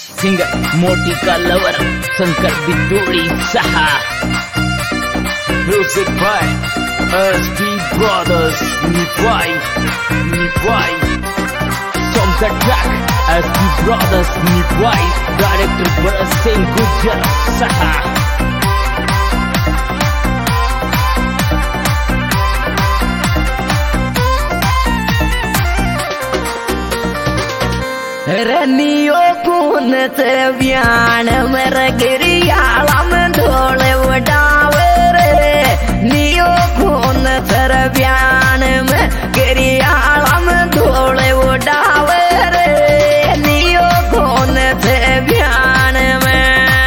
Singer मोटी का lover Shankar Biduri सहा म्यूजिक बाय एसपी ब्रदर्स निपाई from the track S P brothers निपाई डायरेक्टर भरत सिंह गुर्जर सहा रनियो कौन से व्यान मर गिरियाला में ढोले उड़ावे रे नियो कौन सर व्यान में गिरियाला में ढोले उड़ावे रे नियो कौन से व्यान में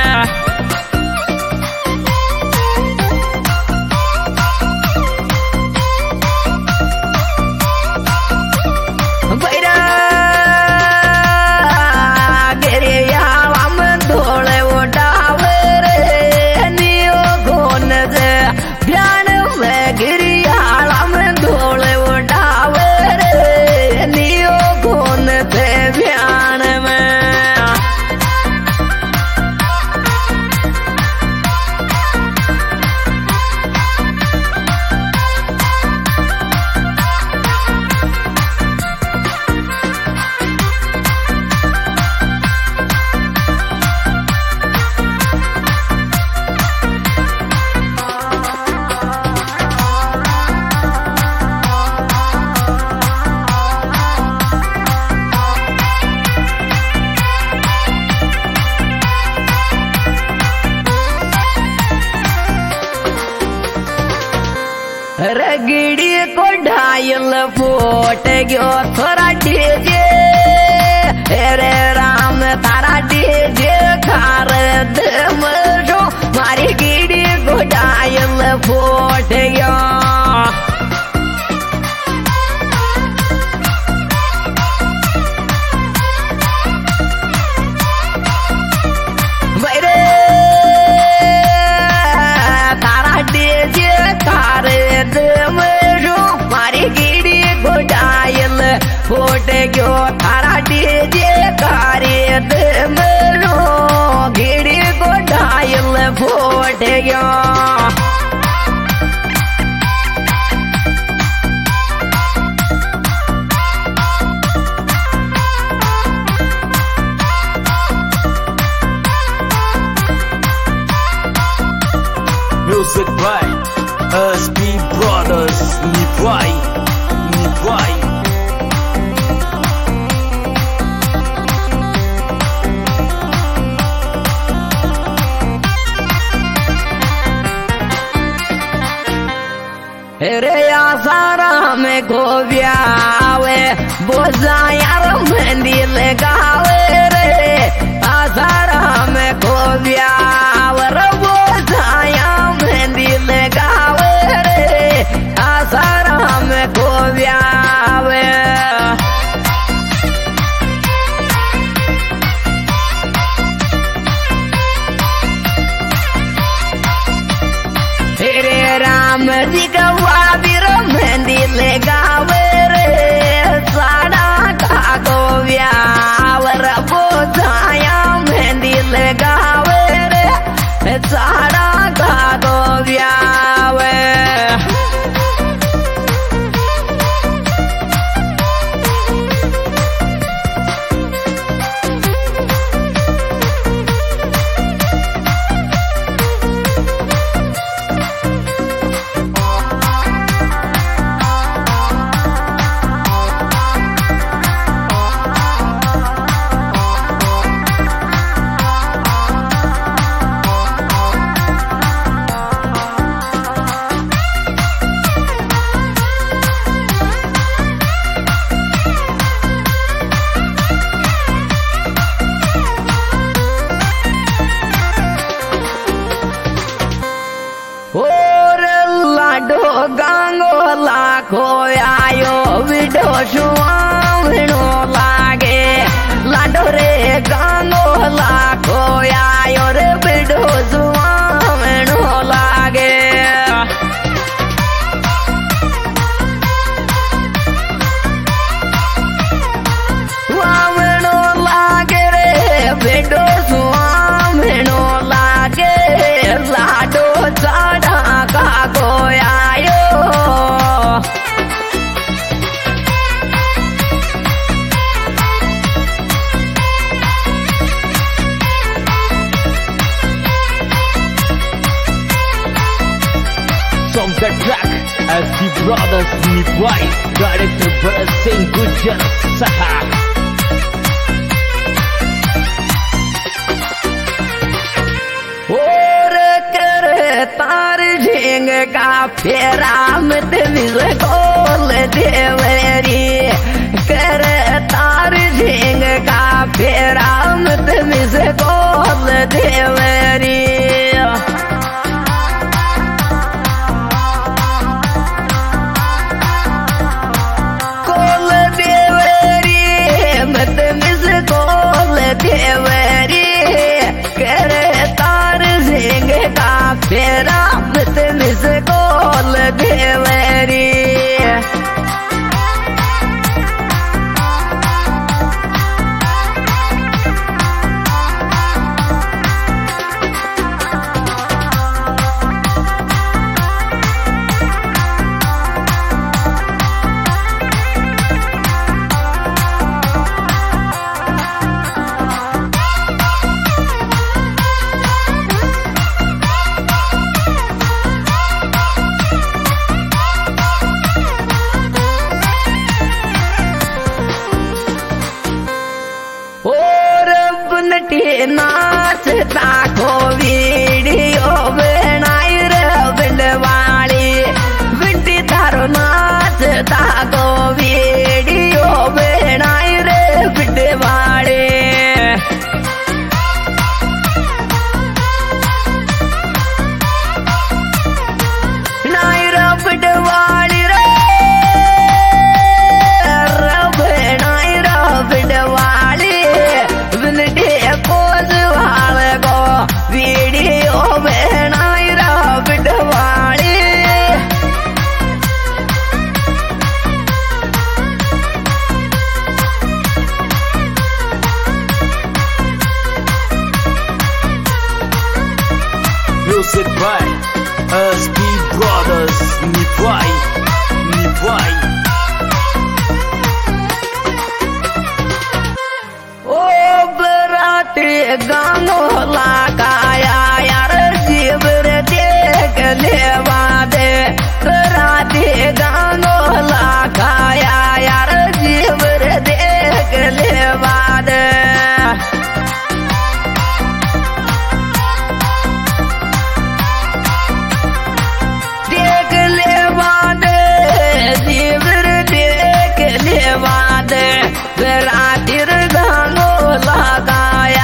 रगड़ी को ढायल फोट गयो थोड़ा डीजे रे राम तारा डीजे खार दमरो मारी गिड़ी को ढायल फोट गयो फोट गयो थारा डीजे कारे दमरो गिड़ी को ढायल फोट गयो म्यूजिक बाय एसपी ब्रदर्स निपाई रे आसारा में गोव्यावे बोझा यार मेहंदी लगावे रे आसारा में गोव्यावे रे बोझा यार मेहंदी लगावे रे आसारा में गोव्यावे राम जी का वाबिर मेहंदी लगावे रे साड़ा का गोव्यावर बोझाया मेहंदी लगावे रे साड़ा का गोव्यावे the track as the brothers Nipai, director Bharat Singh Gujjar Saha. और कर तार झेंग का फेरा मत मिले गोल देवरी कर तार झेंग का फेरा मत मिले गोल देवरी देवरी कर तार झेंग का फेरा मत मिस गोल देवरी नाचता को वीडियो बनाई रे बिलवाड़ी बिटी थारो नाचता को वीडियो बनाई रे बिलवाड़ी नाई रे बिलवाड़ी रे बनाई रे बिलवाड़ी बिलटी वीडियो बनाई रा बिटवाड़ी Music by SB Brothers Nipai. गानो लगाया यार जीवर देख लेवा दे राधे गानो लगाया यार जीवर देख लेवा दे देख लेवा दे जीवर देख लेवा दे राधे गानो लगाया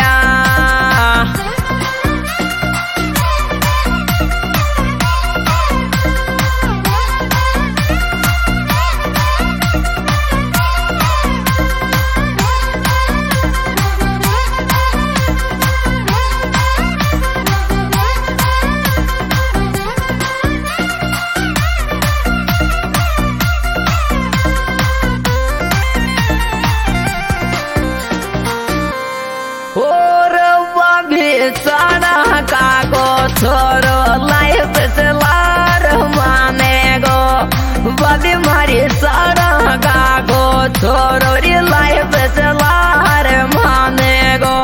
साड़ा का गो छोरो लाइफ से लार माने गो बदी मारी साड़ा का गो छोरो री लाइफ से लार माने गो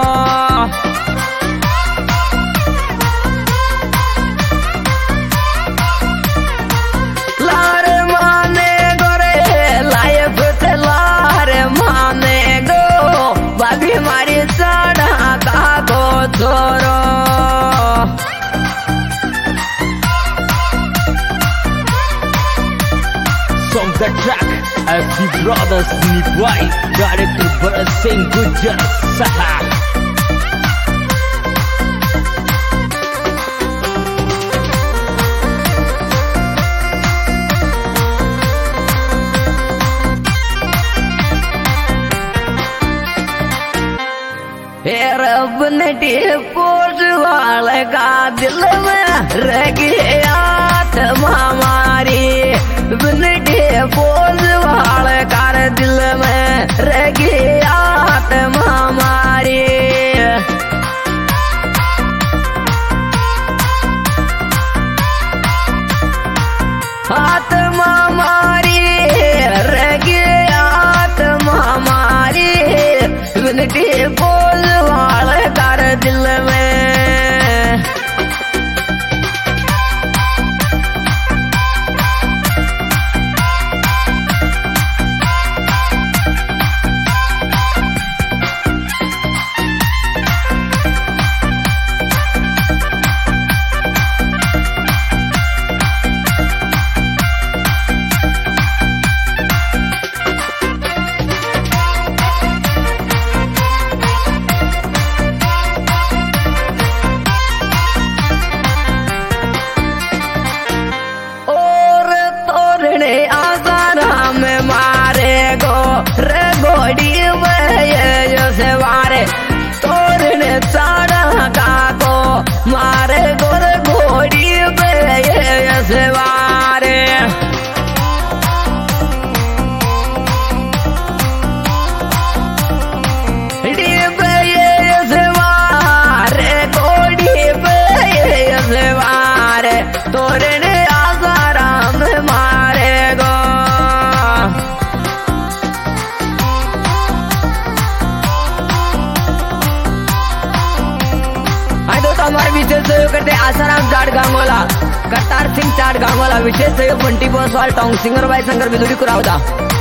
लार माने गो रे लाइफ से लार माने गो बदी मारी साड़ा का गो छोरो From the track as the brothers Nipai, director Bharat Singh Gujjar Saha. रब ने पोज वाले का दिल में रह गया हमारी बनटे पोज वाले का दिल में रह गया हमारी आत्मा हमारी रह गया आत्मा हमारी बनटे पोज वाले का दिल में विशेष सहयोग करते आसाराम चाट गांगोला, करतार सिंह चाट गांगोला, विशेष सहयोग बंटी बसवाल टोंग, सिंगर बाई शंकर बिदुरी कुरावदा।